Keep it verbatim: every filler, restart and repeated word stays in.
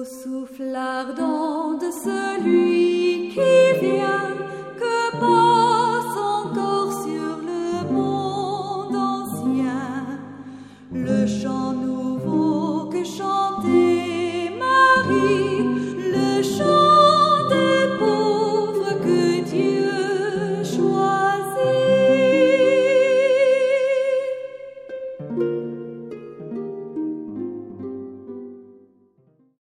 souffle ardent de celui qui vient, que passe encore sur le monde ancien le chant nouveau que chantait Marie.